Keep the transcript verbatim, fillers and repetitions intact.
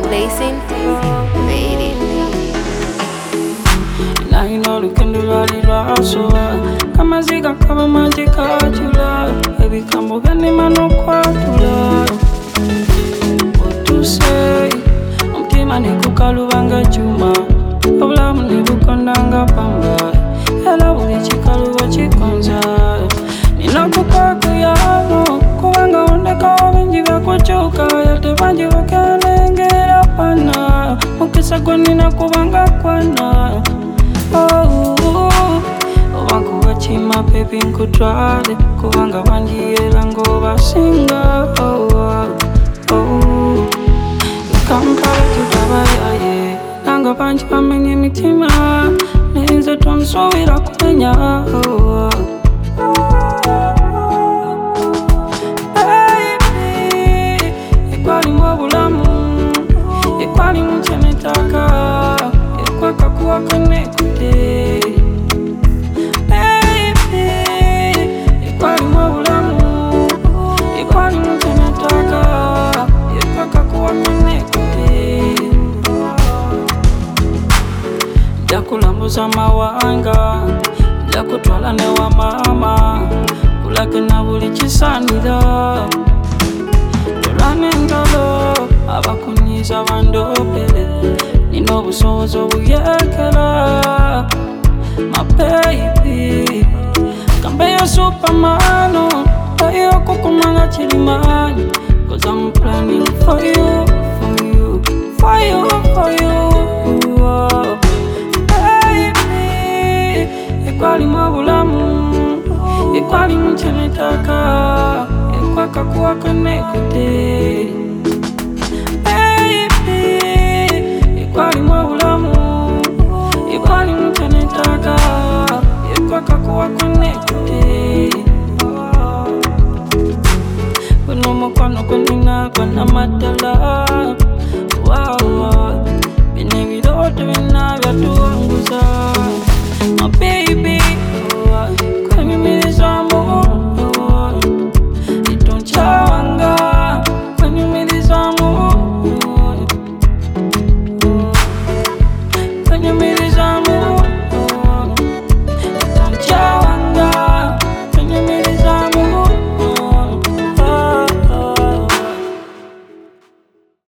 Blazing Faded. Now you know the can do rally raso. Kama zika kama majika chula. Baby kambo gani mano kwa tula. What to say? Mtima ni kukalubanga chuma. Oblamu ni bukondanga pamba. Hela uli chikalu wa chikonza. Nina kukaku yano. Kuwanga ondeka wabenji vya kuchoka. Yate banji wakanengera pana. Mukisa kwa nina kubanga kwana. Oh, wangu wachima baby nkutwale. Kuwanga wandiela ngoba singa. Oh, oh, kampala tutabaya ye. Nanga banji wamenye mitima. Nenze tonsowira kumenya. Oh, baby, ekwali mwabulamu. Ekwali mchenetaka. Ekwaka kuwa konekute. Baby, ekwali mwabulamu. Ekwali mchenetaka. Ekwaka kuwa konekute. Jakulambuza mawanga. Jakutwala ne wa mama. Kulake na buli chisanira. Tulane ngalo. Abakunyiza bandopele. Nino busozo buyekela. My baby Kambe yo supermano. Tayo kukumanga chilimani. Cause I'm planning for you, for you, for you, for you. Oh, baby, ekwali mwabulamu. Ekwali mchenetaka. Ekwaka kuwa konekute. Baby, ekwali mwabulamu. Ekwali mchenetaka. Ekwaka kuwa konekute. Kuno mukwano kunina kwa na madala.